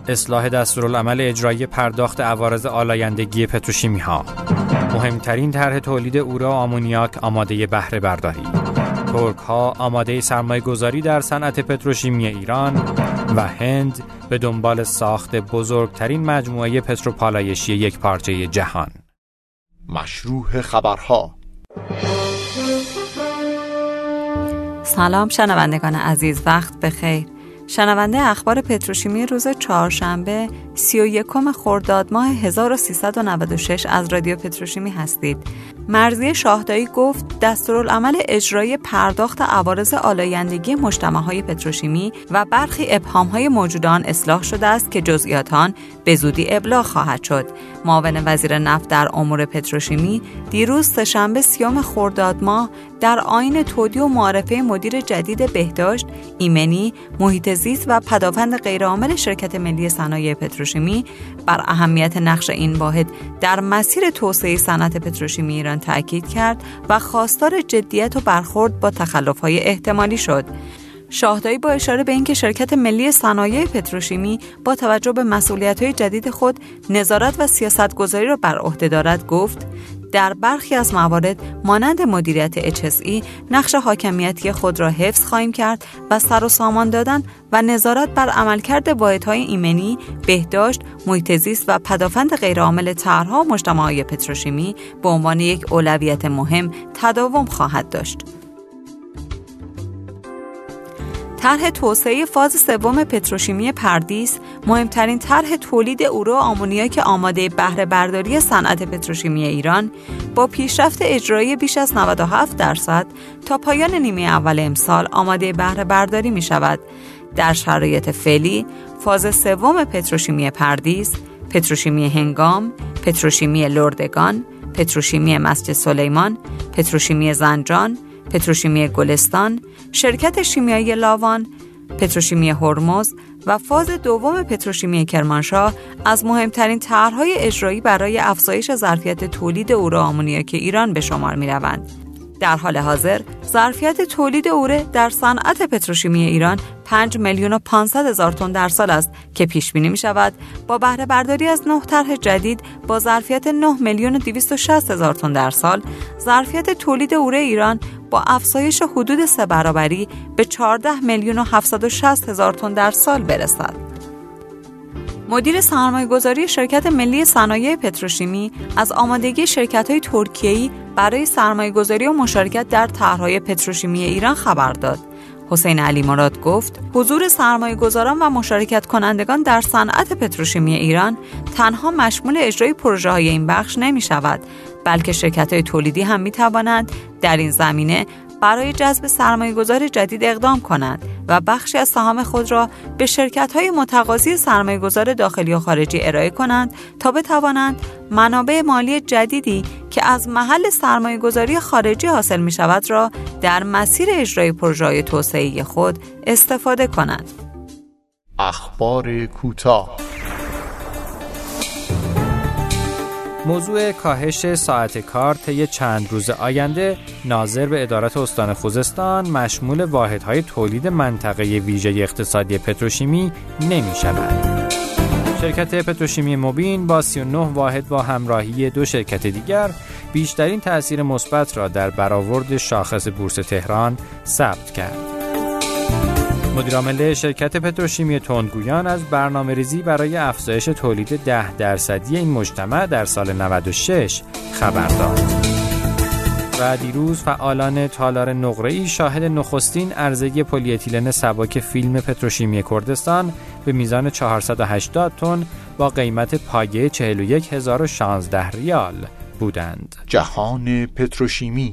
اصلاح دستورالعمل اجرایی پرداخت عوارض آلایندگی پتروشیمی‌ها. مهمترین طرح تولید اورا و آمونیاک آماده بهره برداری. ترک‌ها آماده سرمایه‌گذاری در صنعت پتروشیمی ایران و هند به دنبال ساخت بزرگترین مجموعه پتروپالایشی یکپارچه جهان. مشروح خبرها. سلام شنوندگان عزیز، وقت بخیر. شنونده اخبار پتروشیمی روز چهارشنبه 31 خرداد ماه 1396 از رادیو پتروشیمی هستید. مرضیه شاهدایی گفت دستورالعمل اجرایی پرداخت عوارض آلایندگی مجتمع‌های پتروشیمی و برخی ابهام‌های موجود آن اصلاح شده است که جزئیات آن به زودی ابلاغ خواهد شد. معاون وزیر نفت در امور پتروشیمی دیروز سه‌شنبه 30 خرداد ماه در آیین تودیع و معرفه مدیر جدید بهداشت، ایمنی، محیط زیست و پدافند غیرعامل شرکت ملی صنایع پتروشیمی بر اهمیت نقش این واحد در مسیر توسعه صنعت پتروشیمی ایران تأکید کرد و خواستار جدیت و برخورد با تخلف‌های احتمالی شد. شاهدایی با اشاره به اینکه شرکت ملی صنایع پتروشیمی با توجه به مسئولیت‌های جدید خود نظارت و سیاست‌گذاری را بر عهده دارد گفت: در برخی از موارد مانند مدیریت HSE نقش حاکمیتی خود را حفظ خواهیم کرد و سر و سامان دادن و نظارت بر عملکرد واحدهای ایمنی، بهداشت، محیط زیست و پدافند غیرعامل طرح‌ها و مجتمع‌های پتروشیمی به عنوان یک اولویت مهم تداوم خواهد داشت. طرح توسعه فاز سوم پتروشیمی پردیس، مهمترین طرح تولید اورا و آمونیاک آماده بهره برداری صنعت پتروشیمی ایران، با پیشرفت اجرایی بیش از 97% تا پایان نیمه اول امسال آماده بهره برداری می شود. در شرایط فعلی، فاز سوم پتروشیمی پردیس، پتروشیمی هنگام، پتروشیمی لردگان، پتروشیمی مسجد سلیمان، پتروشیمی زنجان، پتروشیمی گلستان، شرکت شیمیایی لاوان، پتروشیمی هرمز و فاز دوم پتروشیمی کرمانشاه از مهمترین طرح‌های اجرایی برای افزایش ظرفیت تولید اورا آمونیاک ایران به شمار می‌روند. در حال حاضر ظرفیت تولید اوره در صنعت پتروشیمی ایران 5,500,000 تن در سال است که پیش بینی می شود با بهره برداری از 9 طرح جدید با ظرفیت 9,260,000 تن در سال، ظرفیت تولید اوره ایران با افزایش حدود 3 برابری به 14,760,000 تن در سال برسد. مدیر سرمایه‌گذاری شرکت ملی صنایع پتروشیمی از آمادگی شرکت‌های ترکیه‌ای برای سرمایه‌گذاری و مشارکت در طرح‌های پتروشیمی ایران خبر داد. حسین علی مراد گفت: حضور سرمایه‌گذاران و مشارکت کنندگان در صنعت پتروشیمی ایران تنها مشمول اجرای پروژه‌های این بخش نمی‌شود، بلکه شرکت‌های تولیدی هم می‌توانند در این زمینه برای جذب سرمایه‌گذار جدید اقدام کنند و بخشی از سهام خود را به شرکت‌های متقاضی سرمایه‌گذار داخلی و خارجی ارائه کنند تا بتوانند منابع مالی جدیدی که از محل سرمایه‌گذاری خارجی حاصل می‌شود را در مسیر اجرای پروژه‌های توسعه‌ای خود استفاده کنند. اخبار کوتاه. موضوع کاهش ساعت کار طی چند روز آینده ناظر به ادارات استان خوزستان مشمول واحدهای تولید منطقه ویژه اقتصادی پتروشیمی نمی شود. شرکت پتروشیمی مبین با 39 واحد با همراهی 2 شرکت دیگر بیشترین تأثیر مثبت را در برآورد شاخص بورس تهران ثبت کرد. مدیرعامل شرکت پتروشیمی تندگویان از برنامه‌ریزی برای افزایش تولید 10% این مجتمع در سال 96 خبر داد. و دیروز فعالان تالار نقره‌ای شاهد نخستین عرضه پلی اتیلن سبک فیلم پتروشیمی کردستان به میزان 480 تن با قیمت پایه 41,016 ریال بودند. جهان پتروشیمی.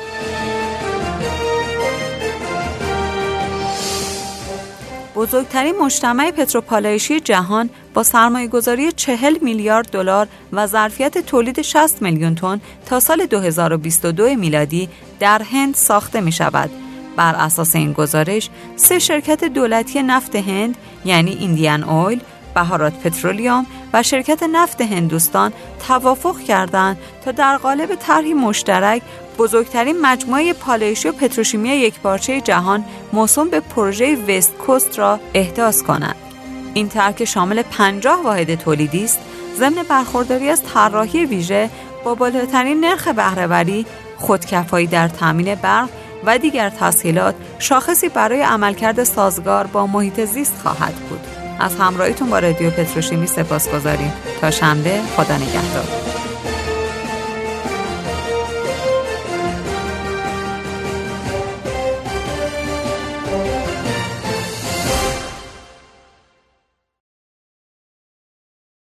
بزرگترین مجتمع پتروپالایشی جهان با سرمایه‌گذاری 40 میلیارد دلار و ظرفیت تولید 60 میلیون تن تا سال 2022 میلادی در هند ساخته می شود. بر اساس این گزارش 3 شرکت دولتی نفت هند یعنی ایندیان اویل، بهارات پترولیوم و شرکت نفت هندوستان توافق کردند تا در قالب طرحی مشترک بزرگترین مجموعه پالایشی و پتروشیمی یکپارچه جهان موسوم به پروژه وست کوست را احداث کنند. این طرح که شامل 50 واحد تولیدی است، ضمن برخورداری از طراحی ویژه با بالاترین نرخ بهره‌وری، خودکفایی در تامین برق و دیگر تسهیلات، شاخصی برای عملکرد سازگار با محیط زیست خواهد بود. از همراهیتون با رادیو پتروشیمی سپاسگزاریم. تا شنبه، خدا نگهدار.